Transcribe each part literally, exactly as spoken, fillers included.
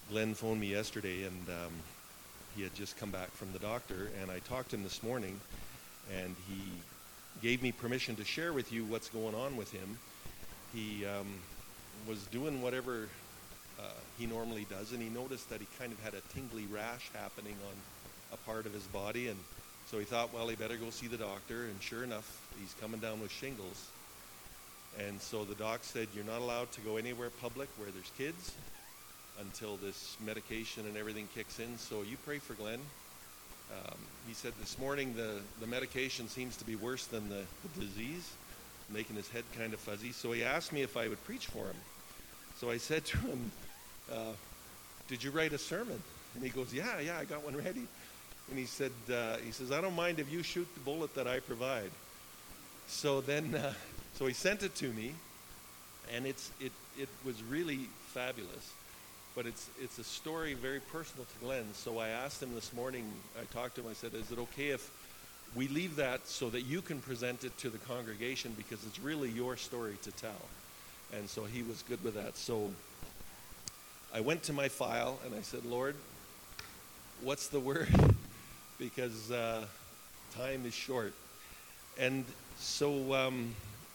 Glenn phoned me yesterday, and um, he had just come back from the doctor, and I talked to him this morning, and he gave me permission to share with you what's going on with him. He um, was doing whatever uh, he normally does, and he noticed that he kind of had a tingly rash happening on a part of his body, and so he thought, well, he better go see the doctor, and sure enough, he's coming down with shingles. And so the doc said, you're not allowed to go anywhere public where there's kids until this medication and everything kicks in, so you pray for Glenn. Um, he said this morning the, the medication seems to be worse than the, the disease, making his head kind of fuzzy, so he asked me if I would preach for him. So I said to him, uh, did you write a sermon? And he goes, yeah, yeah, I got one ready. And he said, uh, he says, I don't mind if you shoot the bullet that I provide. So then, uh, so he sent it to me, and it's it it was really fabulous. But it's it's a story very personal to Glenn. So I asked him this morning, I talked to him, I said, is it okay if we leave that so that you can present it to the congregation, because it's really your story to tell. And so he was good with that. So I went to my file and I said, Lord, what's the word? Because uh, time is short. And so um,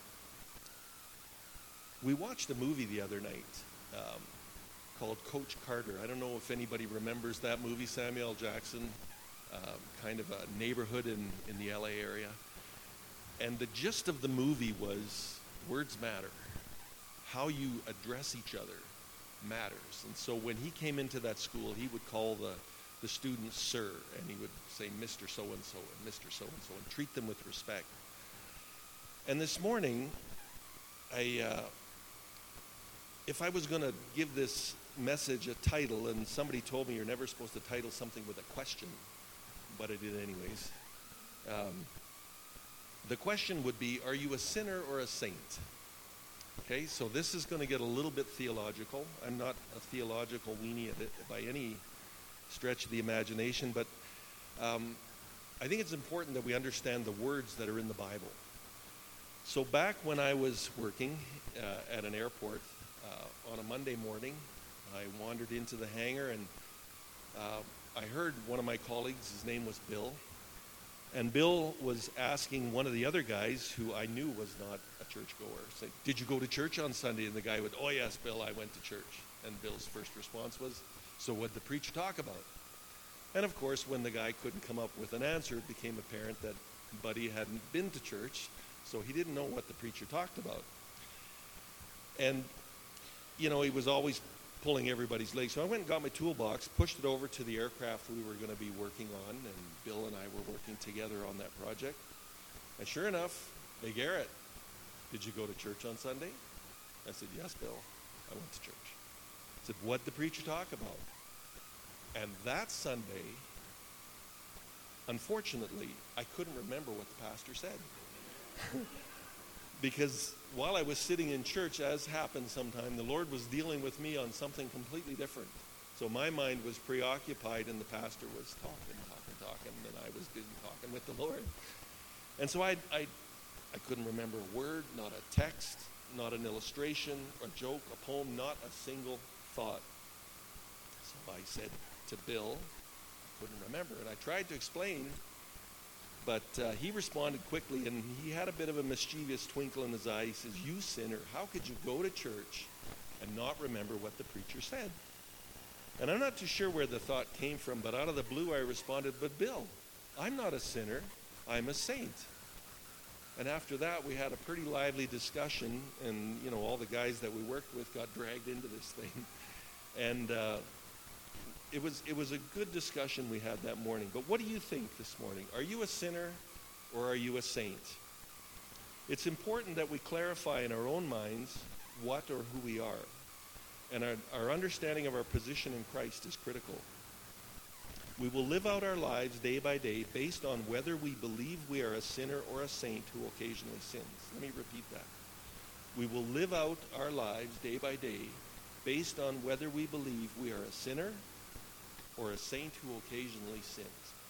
we watched a movie the other night um, called Coach Carter. I don't know if anybody remembers that movie. Samuel L. Jackson, um, kind of a neighborhood in, in the L A area. And the gist of the movie was words matter. How you address each other matters. And so when he came into that school, he would call the the students sir, and he would say Mister So-and-so and Mister So-and-so, and treat them with respect. And this morning, I, uh, if I was going to give this message a title, and somebody told me you're never supposed to title something with a question, but I did anyways. Um, the question would be, are you a sinner or a saint? Okay, so this is going to get a little bit theological. I'm not a theological weenie at it by any stretch of the imagination, but um, I think it's important that we understand the words that are in the Bible. So back when I was working uh, at an airport uh, on a Monday morning, I wandered into the hangar, and uh, I heard one of my colleagues, his name was Bill, and Bill was asking one of the other guys, who I knew was not a churchgoer, say, did you go to church on Sunday? And the guy would, oh yes, Bill, I went to church. And Bill's first response was, so what'd the preacher talk about? And of course, when the guy couldn't come up with an answer, it became apparent that Buddy hadn't been to church, so he didn't know what the preacher talked about. And, you know, he was always pulling everybody's leg. So I went and got my toolbox, pushed it over to the aircraft we were going to be working on, and Bill and I were working together on that project. And sure enough, hey, Garrett, did you go to church on Sunday? I said, yes, Bill, I went to church. I said, what'd the preacher talk about? And that Sunday, unfortunately, I couldn't remember what the pastor said. Because while I was sitting in church, as happens sometime, the Lord was dealing with me on something completely different. So my mind was preoccupied, and the pastor was talking, talking, talking, and I was busy talking with the Lord. And so I, I, I couldn't remember a word, not a text, not an illustration, a joke, a poem, not a single thought. So I said to Bill, I couldn't remember, and I tried to explain, but uh, he responded quickly, and he had a bit of a mischievous twinkle in his eye. He says, you sinner, how could you go to church and not remember what the preacher said? And I'm not too sure where the thought came from, but out of the blue I responded, but Bill, I'm not a sinner, I'm a saint. And after that, we had a pretty lively discussion, and, you know, all the guys that we worked with got dragged into this thing. And uh, it was it was a good discussion we had that morning. But what do you think this morning? Are you a sinner or are you a saint? It's important that we clarify in our own minds what or who we are. And our, our understanding of our position in Christ is critical. We will live out our lives day by day based on whether we believe we are a sinner or a saint who occasionally sins. Let me repeat that. We will live out our lives day by day based on whether we believe we are a sinner or a saint who occasionally sins.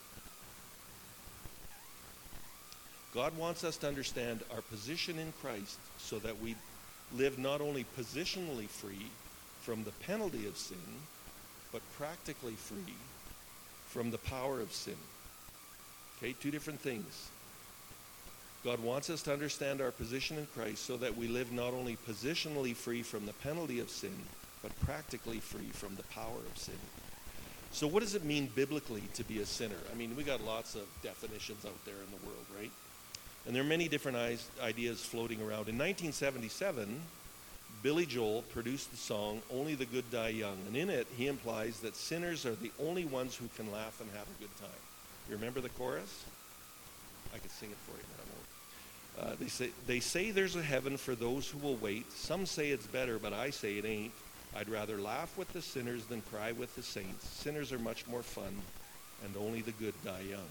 God wants us to understand our position in Christ so that we live not only positionally free from the penalty of sin, but practically free from the power of sin. Okay, two different things. God wants us to understand our position in Christ so that we live not only positionally free from the penalty of sin, but practically free from the power of sin. So what does it mean biblically to be a sinner? I mean, we got lots of definitions out there in the world, right? And there are many different ideas floating around. In nineteen seventy-seven, Billy Joel produced the song, Only the Good Die Young. And in it, he implies that sinners are the only ones who can laugh and have a good time. You remember the chorus? I could sing it for you, but I won't. Uh, they say, they say there's a heaven for those who will wait. Some say it's better, but I say it ain't. I'd rather laugh with the sinners than cry with the saints. Sinners are much more fun, and only the good die young.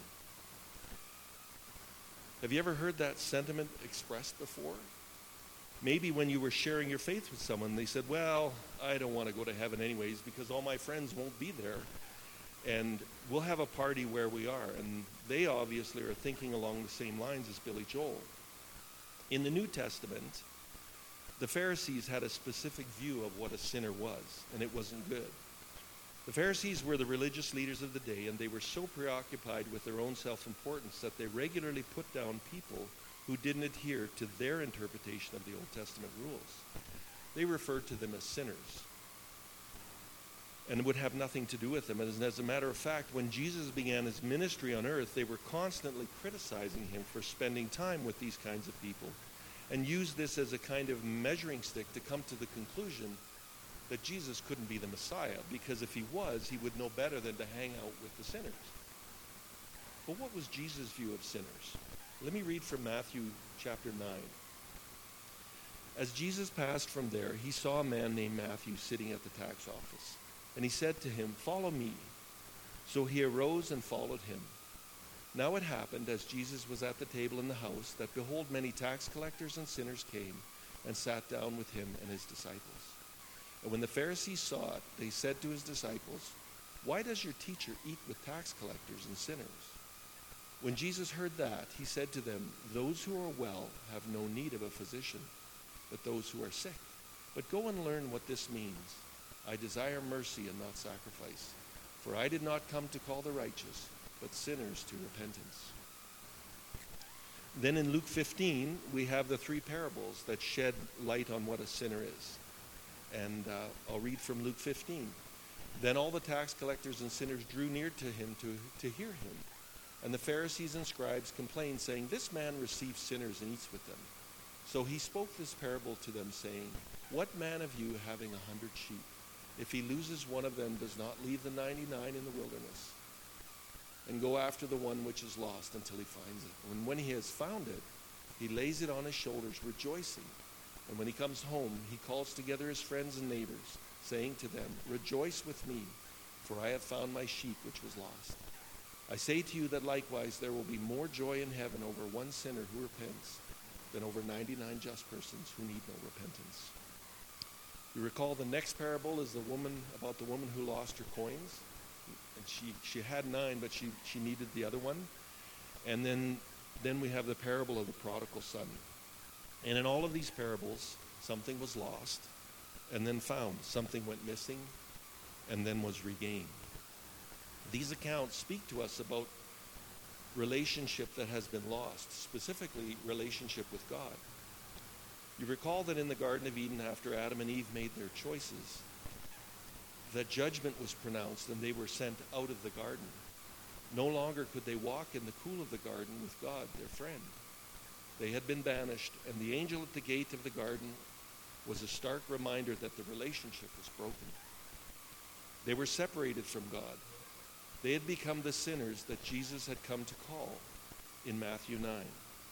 Have you ever heard that sentiment expressed before? Maybe when you were sharing your faith with someone, they said, well, I don't want to go to heaven anyways because all my friends won't be there. And we'll have a party where we are. And they obviously are thinking along the same lines as Billy Joel. In the New Testament, the Pharisees had a specific view of what a sinner was, and it wasn't good. The Pharisees were the religious leaders of the day, and they were so preoccupied with their own self-importance that they regularly put down people who didn't adhere to their interpretation of the Old Testament rules. They referred to them as sinners, and it would have nothing to do with them. And as a matter of fact, when Jesus began his ministry on earth, they were constantly criticizing him for spending time with these kinds of people, and used this as a kind of measuring stick to come to the conclusion that Jesus couldn't be the Messiah, because if he was, he would know better than to hang out with the sinners. But what was Jesus' view of sinners? Let me read from Matthew chapter nine. As Jesus passed from there, he saw a man named Matthew sitting at the tax office, and he said to him, "Follow me." So he arose and followed him. Now it happened, as Jesus was at the table in the house, that behold, many tax collectors and sinners came and sat down with him and his disciples. And when the Pharisees saw it, they said to his disciples, "Why does your teacher eat with tax collectors and sinners?" When Jesus heard that, he said to them, "Those who are well have no need of a physician, but those who are sick. But go and learn what this means. I desire mercy and not sacrifice, for I did not come to call the righteous, but sinners to repentance." Then in Luke fifteen, we have the three parables that shed light on what a sinner is. And uh, I'll read from Luke fifteen. Then all the tax collectors and sinners drew near to him to, to hear him. And the Pharisees and scribes complained, saying, "This man receives sinners and eats with them." So he spoke this parable to them, saying, "What man of you, having a hundred sheep, if he loses one of them, does not leave the ninety-nine in the wilderness and go after the one which is lost until he finds it? And when he has found it, he lays it on his shoulders, rejoicing. And when he comes home, he calls together his friends and neighbors, saying to them, 'Rejoice with me, for I have found my sheep which was lost.' I say to you that likewise there will be more joy in heaven over one sinner who repents than over ninety-nine just persons who need no repentance." You recall the next parable is the woman about the woman who lost her coins. And she, she had nine, but she, she needed the other one. And then, then we have the parable of the prodigal son. And in all of these parables, something was lost and then found. Something went missing and then was regained. These accounts speak to us about relationship that has been lost, specifically relationship with God. You recall that in the Garden of Eden, after Adam and Eve made their choices, that judgment was pronounced and they were sent out of the garden. No longer could they walk in the cool of the garden with God, their friend. They had been banished, and the angel at the gate of the garden was a stark reminder that the relationship was broken. They were separated from God. They had become the sinners that Jesus had come to call in Matthew nine.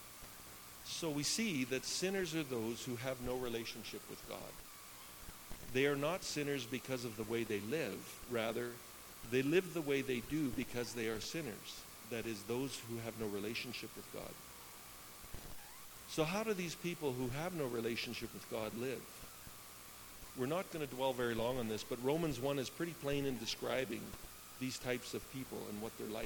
So we see that sinners are those who have no relationship with God. They are not sinners because of the way they live. Rather, they live the way they do because they are sinners. That is, those who have no relationship with God. So how do these people who have no relationship with God live? We're not going to dwell very long on this, but Romans one is pretty plain in describing these types of people and what they're like.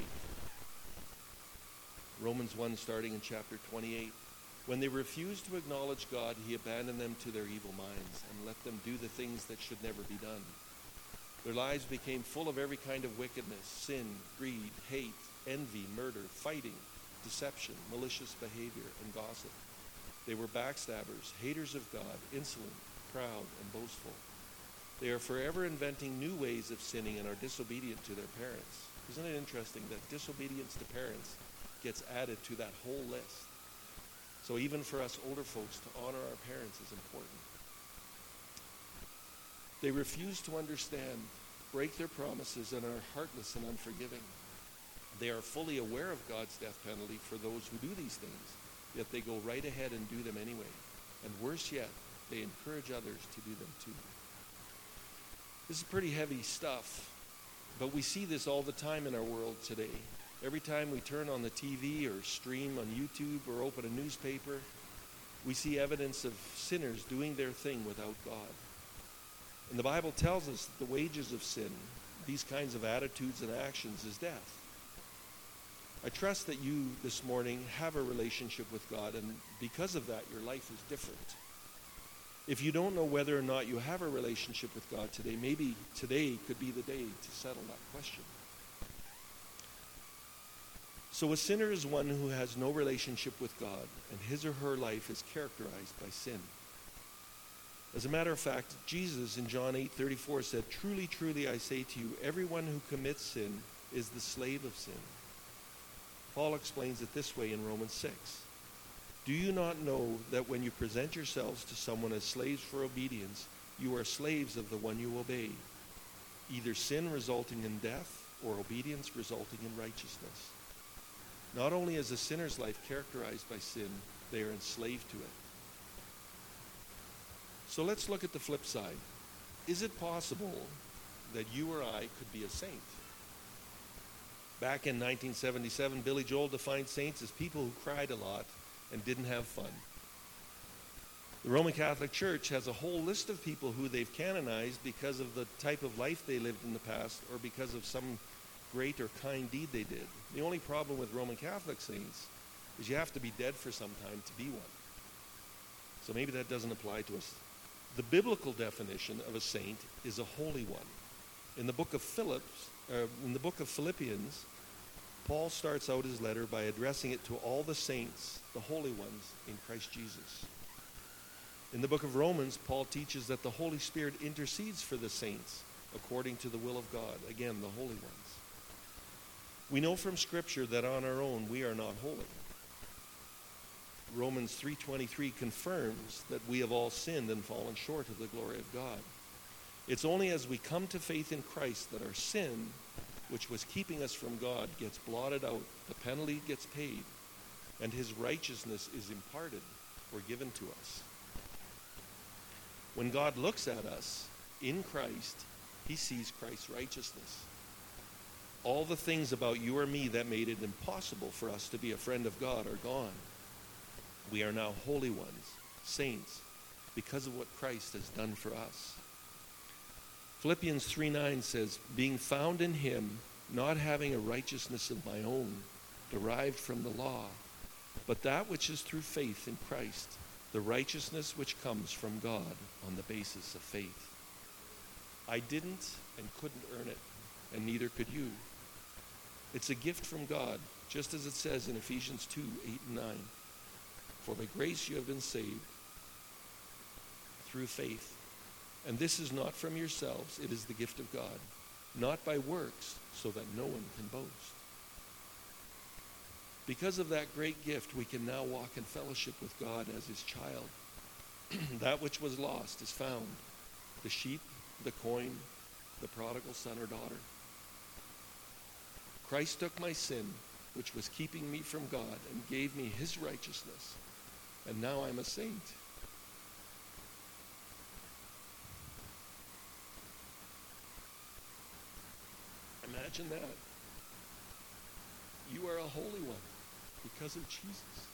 Romans one, starting in chapter twenty-eight. When they refused to acknowledge God, he abandoned them to their evil minds and let them do the things that should never be done. Their lives became full of every kind of wickedness, sin, greed, hate, envy, murder, fighting, deception, malicious behavior, and gossip. They were backstabbers, haters of God, insolent, proud, and boastful. They are forever inventing new ways of sinning and are disobedient to their parents. Isn't it interesting that disobedience to parents gets added to that whole list? So even for us older folks, to honor our parents is important. They refuse to understand, break their promises, and are heartless and unforgiving. They are fully aware of God's death penalty for those who do these things, yet they go right ahead and do them anyway. And worse yet, they encourage others to do them too. This is pretty heavy stuff, but we see this all the time in our world today. Every time we turn on the T V or stream on YouTube or open a newspaper, we see evidence of sinners doing their thing without God. And the Bible tells us that the wages of sin, these kinds of attitudes and actions, is death. I trust that you this morning have a relationship with God, and because of that, your life is different. If you don't know whether or not you have a relationship with God today, maybe today could be the day to settle that question. So a sinner is one who has no relationship with God, and his or her life is characterized by sin. As a matter of fact, Jesus in John eight thirty-four said, "Truly, truly, I say to you, everyone who commits sin is the slave of sin." Paul explains it this way in Romans six. "Do you not know that when you present yourselves to someone as slaves for obedience, you are slaves of the one you obey, either sin resulting in death or obedience resulting in righteousness?" Not only is a sinner's life characterized by sin, they are enslaved to it. So let's look at the flip side. Is it possible that you or I could be a saint? Back in nineteen seventy-seven, Billy Joel defined saints as people who cried a lot and didn't have fun. The Roman Catholic Church has a whole list of people who they've canonized because of the type of life they lived in the past or because of some great or kind deed they did. The only problem with Roman Catholic saints is you have to be dead for some time to be one. So maybe that doesn't apply to us. The biblical definition of a saint is a holy one. In the book of Philipps, uh, in the book of Philippians, Paul starts out his letter by addressing it to all the saints, the holy ones in Christ Jesus. In the book of Romans, Paul teaches that the Holy Spirit intercedes for the saints according to the will of God. Again, the holy ones. We know from Scripture that on our own we are not holy. Romans three twenty-three confirms that we have all sinned and fallen short of the glory of God. It's only as we come to faith in Christ that our sin, which was keeping us from God, gets blotted out, the penalty gets paid, and his righteousness is imparted or given to us. When God looks at us in Christ, he sees Christ's righteousness. All the things about you or me that made it impossible for us to be a friend of God are gone. We are now holy ones, saints, because of what Christ has done for us. Philippians three nine says, "Being found in him, not having a righteousness of my own, derived from the law, but that which is through faith in Christ, the righteousness which comes from God on the basis of faith." I didn't and couldn't earn it, and neither could you. It's a gift from God, just as it says in Ephesians two eight and nine. "For by grace you have been saved through faith. And this is not from yourselves, it is the gift of God, not by works, so that no one can boast." Because of that great gift, we can now walk in fellowship with God as his child. That which was lost is found. The sheep, the coin, the prodigal son or daughter. Christ took my sin, which was keeping me from God, and gave me his righteousness. And now I'm a saint. Imagine that. You are a holy one because of Jesus.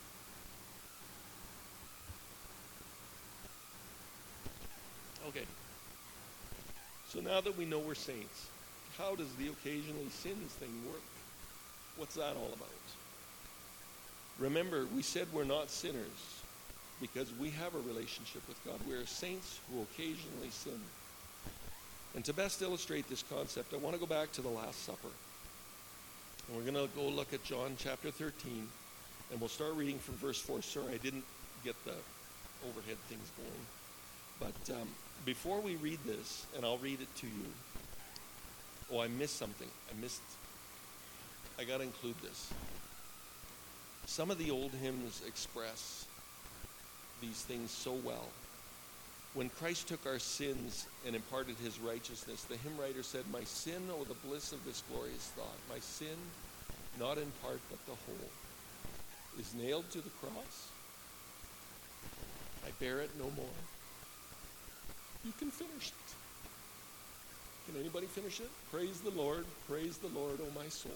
Okay. So now that we know we're saints, how does the occasionally sins thing work? What's that all about? Remember, we said we're not sinners because we have a relationship with God. We're saints who occasionally sin. And to best illustrate this concept, I want to go back to the Last Supper. And we're going to go look at John chapter thirteen, and we'll start reading from verse four. Sorry, I didn't get the overhead things going. But um, before we read this, and I'll read it to you. Oh, I missed something. I missed, I got to include this. Some of the old hymns express these things so well. When Christ took our sins and imparted his righteousness, the hymn writer said, "My sin, oh, the bliss of this glorious thought. My sin, not in part but the whole, is nailed to the cross. I bear it no more. You can finish it." Can anybody finish it? Praise the Lord, praise the Lord, O my soul.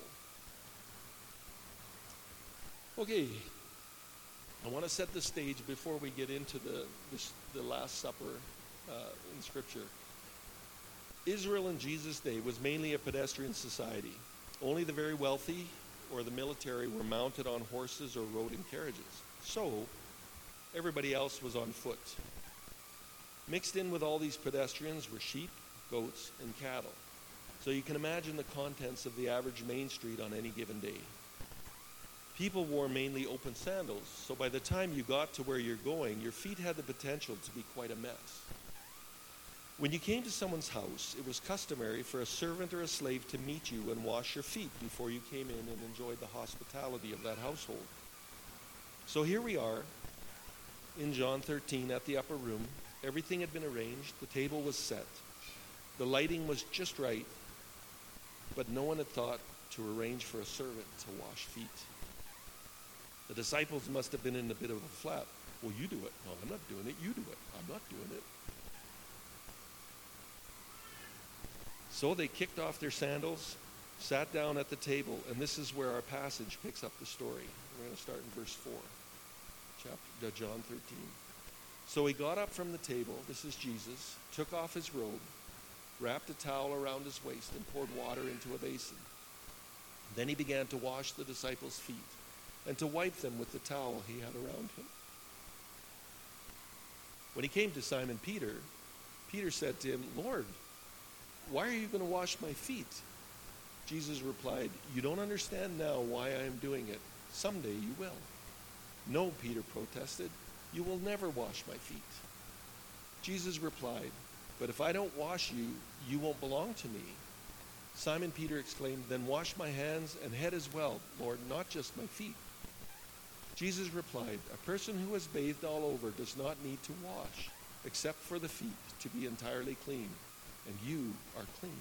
Okay, I want to set the stage before we get into the, the, the Last Supper uh, in Scripture. Israel in Jesus' day was mainly a pedestrian society. Only the very wealthy or the military were mounted on horses or rode in carriages. So, everybody else was on foot. Mixed in with all these pedestrians were sheep, goats, and cattle. So you can imagine the contents of the average main street on any given day. People wore mainly open sandals, so by the time you got to where you're going, your feet had the potential to be quite a mess. When you came to someone's house, it was customary for a servant or a slave to meet you and wash your feet before you came in and enjoyed the hospitality of that household. So here we are in John thirteen at the upper room. Everything had been arranged. The table was set. The lighting was just right, but no one had thought to arrange for a servant to wash feet. The disciples must have been in a bit of a flap. Well, you do it. No, I'm not doing it. You do it. I'm not doing it. So they kicked off their sandals, sat down at the table, and this is where our passage picks up the story. We're going to start in verse four, chapter, John thirteen. So he got up from the table, this is Jesus, took off his robe, wrapped a towel around his waist, and poured water into a basin. Then he began to wash the disciples' feet and to wipe them with the towel he had around him. When he came to Simon Peter, Peter said to him, "Lord, why are you going to wash my feet?" Jesus replied, "You don't understand now why I am doing it. Someday you will." "No," Peter protested, "you will never wash my feet." Jesus replied, "But if I don't wash you, you won't belong to me." Simon Peter exclaimed, "Then wash my hands and head as well, Lord, not just my feet." Jesus replied, "A person who has bathed all over does not need to wash, except for the feet, to be entirely clean, and you are clean."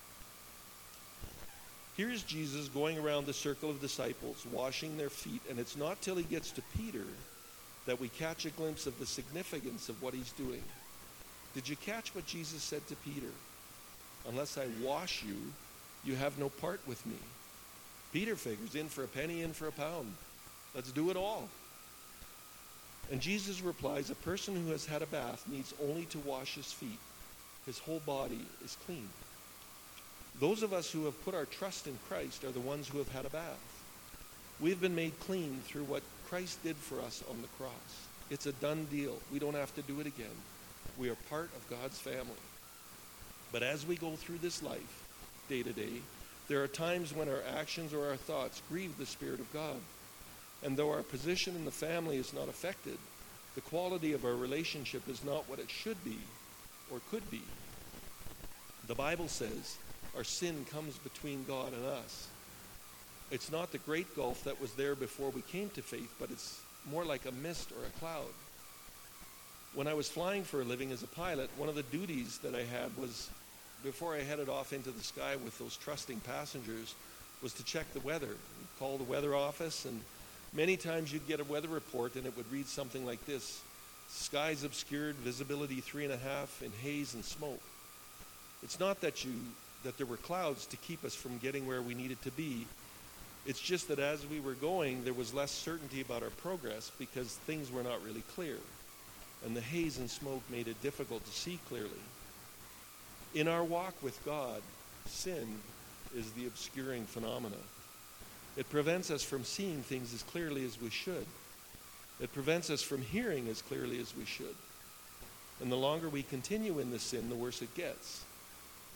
Here's Jesus going around the circle of disciples, washing their feet, and it's not till he gets to Peter that we catch a glimpse of the significance of what he's doing. Did you catch what Jesus said to Peter? "Unless I wash you, you have no part with me." Peter figures, in for a penny, in for a pound. Let's do it all. And Jesus replies, "A person who has had a bath needs only to wash his feet. His whole body is clean." Those of us who have put our trust in Christ are the ones who have had a bath. We've been made clean through what Christ did for us on the cross. It's a done deal. We don't have to do it again. We are part of God's family. But as we go through this life, day to day, there are times when our actions or our thoughts grieve the Spirit of God. And though our position in the family is not affected, the quality of our relationship is not what it should be or could be. The Bible says our sin comes between God and us. It's not the great gulf that was there before we came to faith, but it's more like a mist or a cloud. When I was flying for a living as a pilot, one of the duties that I had was, before I headed off into the sky with those trusting passengers, was to check the weather. You'd call the weather office, and many times you'd get a weather report and it would read something like this: skies obscured, visibility three and a half, and haze and smoke. It's not that you that there were clouds to keep us from getting where we needed to be. It's just that as we were going, there was less certainty about our progress because things were not really clear. And the haze and smoke made it difficult to see clearly. In our walk with God, sin is the obscuring phenomena. It prevents us from seeing things as clearly as we should. It prevents us from hearing as clearly as we should. And the longer we continue in this sin, the worse it gets.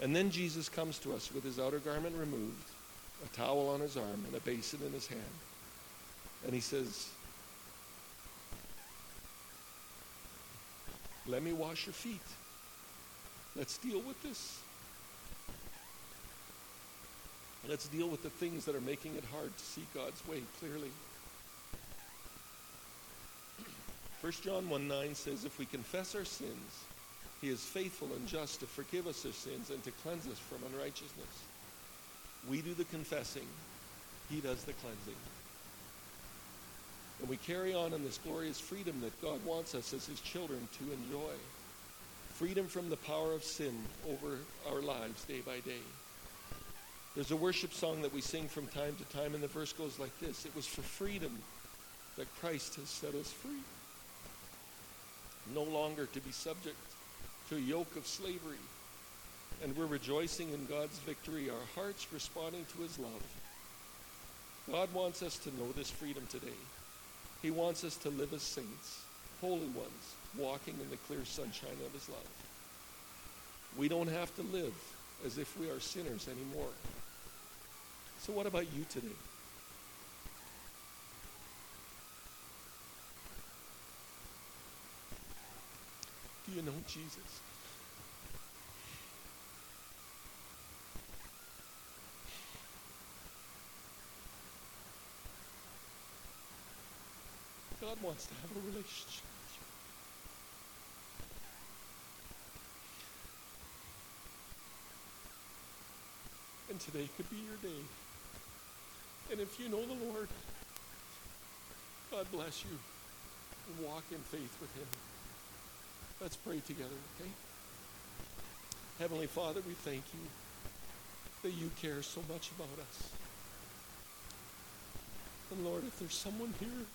And then Jesus comes to us with his outer garment removed, a towel on his arm, and a basin in his hand. And he says, let me wash your feet. Let's deal with this. Let's deal with the things that are making it hard to see God's way clearly. First John one nine says, if we confess our sins, he is faithful and just to forgive us our sins and to cleanse us from unrighteousness. We do the confessing. He does the cleansing. And we carry on in this glorious freedom that God wants us as his children to enjoy. Freedom from the power of sin over our lives day by day. There's a worship song that we sing from time to time, and the verse goes like this. It was for freedom that Christ has set us free. No longer to be subject to a yoke of slavery. And we're rejoicing in God's victory, our hearts responding to his love. God wants us to know this freedom today. He wants us to live as saints, holy ones, walking in the clear sunshine of his love. We don't have to live as if we are sinners anymore. So what about you today? Do you know Jesus? God wants to have a relationship with you. And today could be your day. And if you know the Lord, God bless you. And walk in faith with him. Let's pray together, okay? Heavenly Father, we thank you that you care so much about us. And Lord, if there's someone here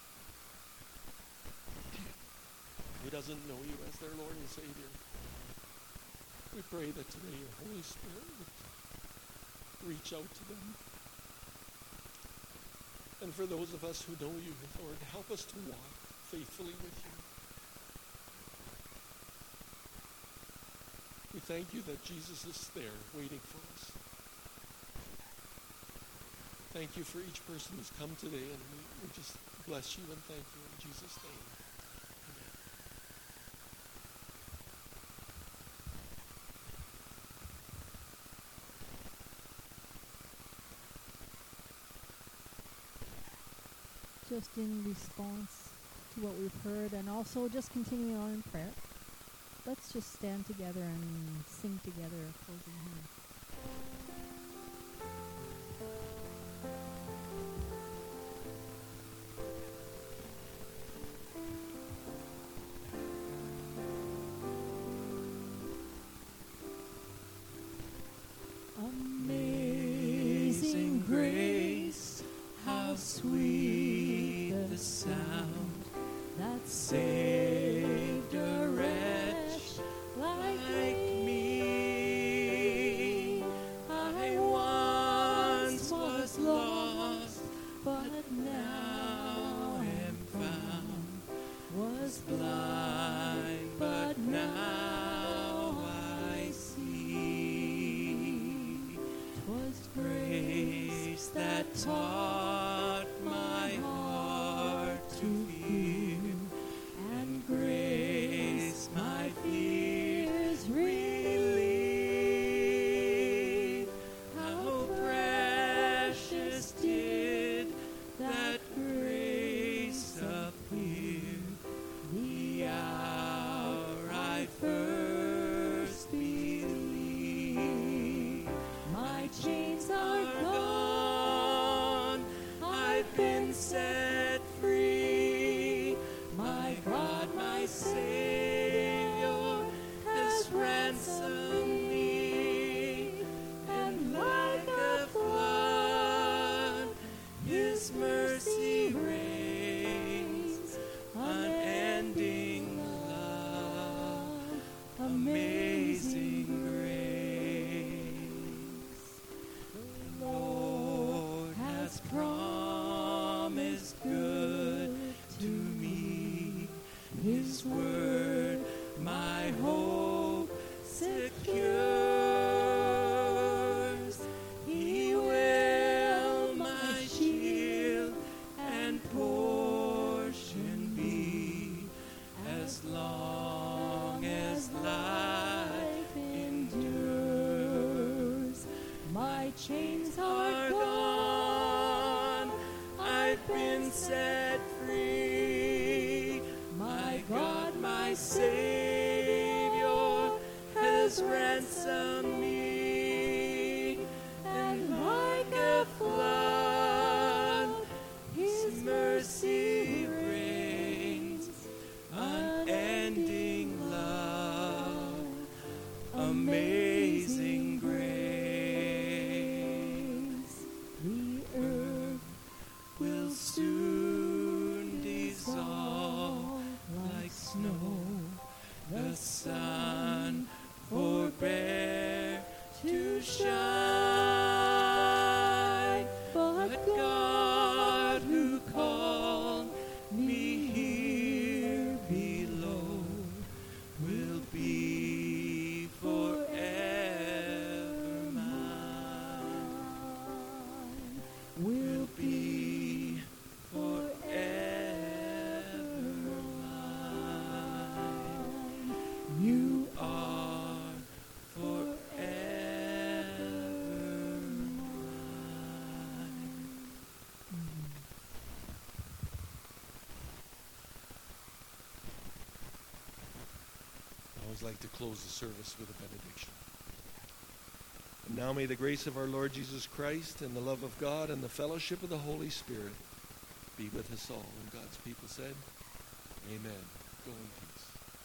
who doesn't know you as their Lord and Savior, we pray that today your Holy Spirit would reach out to them. And for those of us who know you, Lord, help us to walk faithfully with you. We thank you that Jesus is there waiting for us. Thank you for each person who's come today, and we, we just bless you and thank you in Jesus' name. Just in response to what we've heard, and also just continuing on in prayer, let's just stand together and sing together a closing hymn. Amazing grace, how sweet the sound that saved a wretch like me. I once was lost, but now am found. Was blind, but now I see. 'Twas grace that taught my heart to fear, and grace my fears relieve. How precious did that grace appear, the hour I first believed. My chains are gone, I've been set free. My God, my Savior, has ransomed me. And like a flood, his mercy reigns, unending love, amazing grace. The Lord has promised good to me, his word my hope secure. long as life endures. My chains are gone, I've been set free. My God, my Savior, has ransomed me. And like a flood, His mercy reigns. Unending love, amazing grace. The earth will soon dissolve like snow. The sun forbear to shine. But God, who called me here below, will be forever mine. Will be forever mine. You are forever mine. I always like to close the service with a benediction. And now may the grace of our Lord Jesus Christ and the love of God and the fellowship of the Holy Spirit be with us all. And God's people said, Amen. Go in peace.